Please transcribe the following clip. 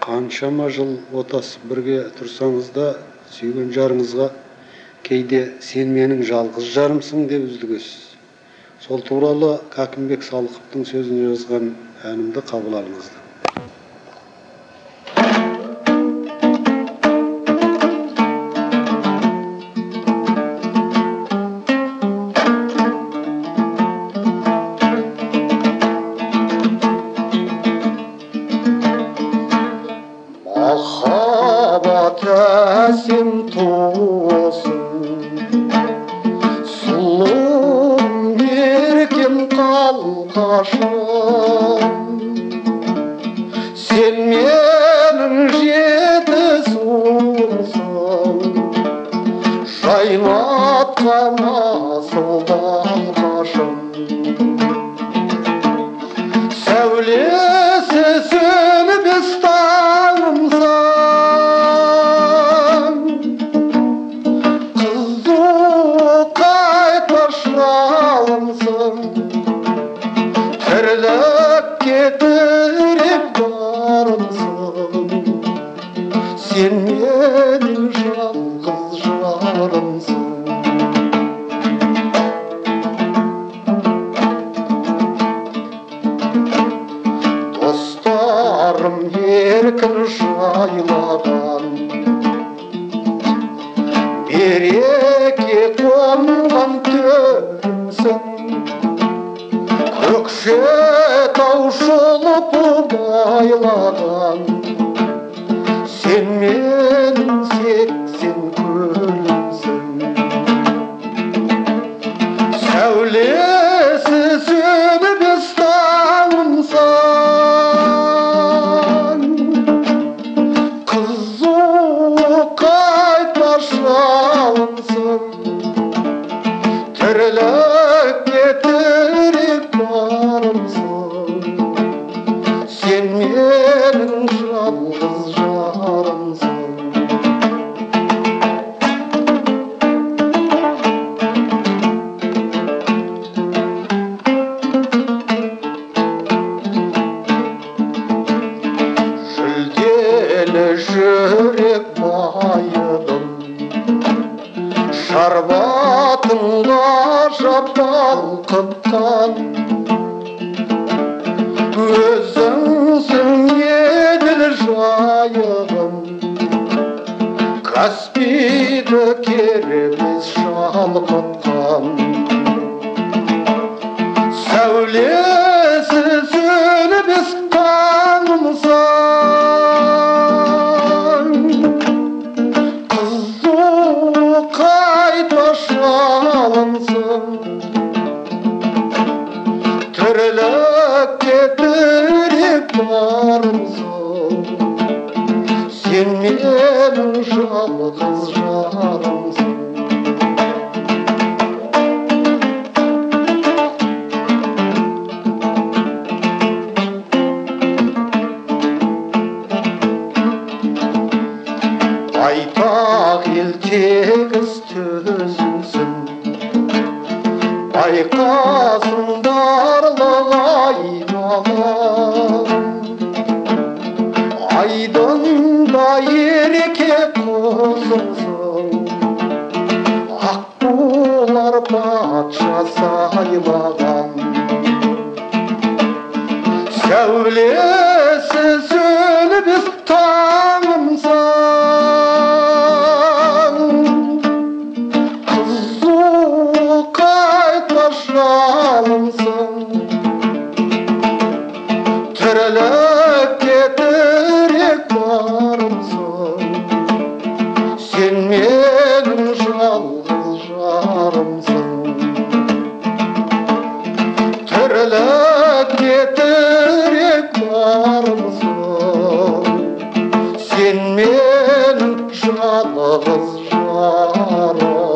Қаншама жыл отасып бірге тұрсаңыз да, сүйген жарыңызға кейде сен менің жалғыз жарымсың деп үздігесіз. Сол туралы Кәкімбек Салықовтың сөзін жазған әнімді қабыл алыңыздар. Махаббат әсем тусын, сұлу еркем қалқашым, сен менің жеті суымсың, жайнатқан асылдан қашым. Сәулесі сөнбес таңымсың, қызу қайта шалымсың, тірлікке тірек барымсың, сен менің жалғыз жарымсың. Достарым еркін жайлаған, береке қонған төрімсің, Көкшетау шолпы байлаған, сен менің 80 көлімсің. Сәулесі сөнбес таңымсың, қызу қайта шалымсың, тірлікке тірек барымсың, сен менің жалғыз жарымсың. Жүлделі жүрек байыдым, шарбатыңға жабалқытқан, өзіңсің еділ жайығым, Каспийді кербез шалқытқан. Сәулесі сөнбес таңымсың, қызу қайта шалымсың, тірлікке тірек барымсың, сен менің жалғыз жарымсың. Байтақ ел тегіс төзімсің, байқасын барлық айналам, айдында ереке қозымсың, аққулар патша сайлаған. Сәулесі сөнбес таңымсың, қызу қайта шалымсың, тірлікке тірек барымсың, сен менің жалғыз жарымсың. Тірлікке тірек барымсың, сен менің жалғыз жарым.